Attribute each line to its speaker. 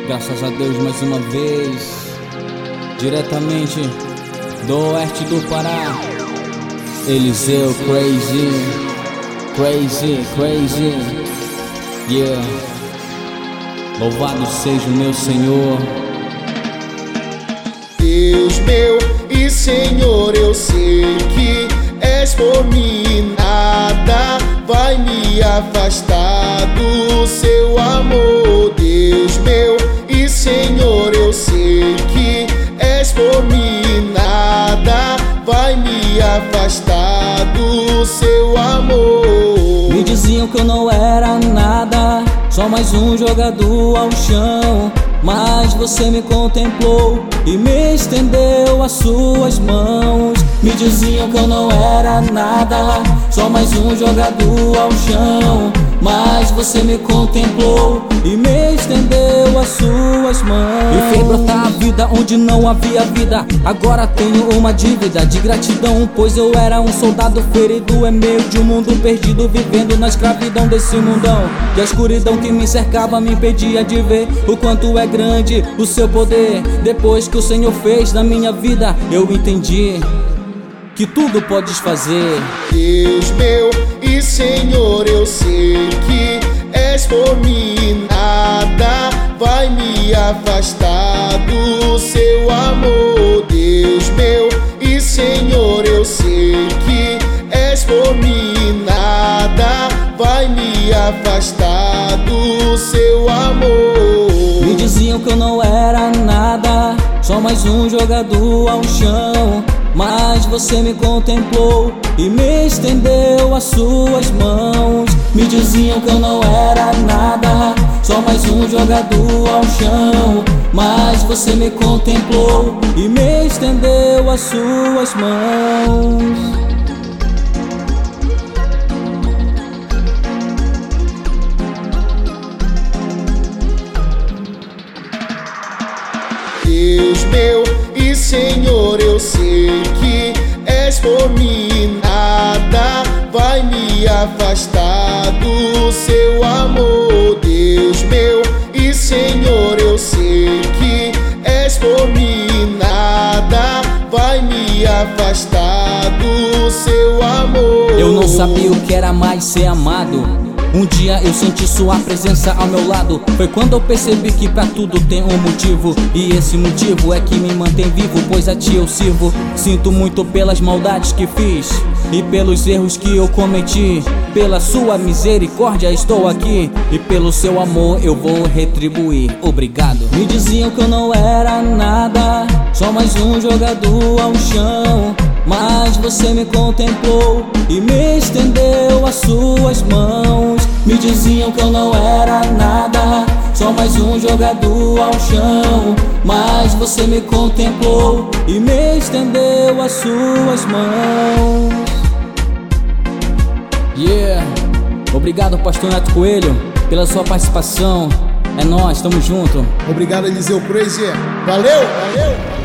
Speaker 1: Graças a Deus mais uma vez, diretamente do oeste do Pará, Eliseu Crazy, yeah. Louvado seja o meu Senhor.
Speaker 2: Deus meu e Senhor, eu sei que és por mim, nada vai me afastar do seu amor. Deus meu e Senhor, eu sei que és por mim, nada vai me afastar do seu amor.
Speaker 1: Me diziam que eu não era nada, só mais um jogador ao chão, mas você me contemplou e me estendeu as suas mãos. Me diziam que eu não era nada, só mais um jogador ao chão, mas você me contemplou e me estendeu as suas mãos. Me fez brotar a vida onde não havia vida. Agora tenho uma dívida de gratidão, pois eu era um soldado ferido em meio de um mundo perdido, vivendo na escravidão desse mundão. E a escuridão que me cercava me impedia de ver o quanto é grande o seu poder. Depois que o Senhor fez na minha vida, eu entendi que tudo podes fazer.
Speaker 2: Deus meu e Senhor, eu sei que és por mim, nada vai me afastar do seu amor. Deus meu e Senhor, eu sei que és por mim, nada vai me afastar do seu amor.
Speaker 1: Me diziam que eu não era nada, só mais um jogador ao chão, mas você me contemplou e me estendeu as suas mãos. Me diziam que eu não era nada, só mais um jogador ao chão, mas você me contemplou e me estendeu as suas mãos.
Speaker 2: Deus meu e Senhor, eu sei que és por mim, nada vai me afastar do seu amor. Deus meu e Senhor, eu sei que és por mim, nada vai me afastar do seu amor.
Speaker 1: Eu não sabia o que era mais ser amado. Um dia eu senti sua presença ao meu lado. Foi quando eu percebi que pra tudo tem um motivo, e esse motivo é que me mantém vivo, pois a ti eu sirvo. Sinto muito pelas maldades que fiz e pelos erros que eu cometi. Pela sua misericórdia estou aqui, e pelo seu amor eu vou retribuir. Obrigado. Me diziam que eu não era nada, só mais um jogador ao chão, mas você me contemplou e me estendeu as suas mãos. Me diziam que eu não era nada, só mais um jogador ao chão, mas você me contemplou e me estendeu as suas mãos. Yeah, obrigado Pastor Neto Coelho pela sua participação. É nóis, tamo junto.
Speaker 2: Obrigado Eliseu Crazy, valeu!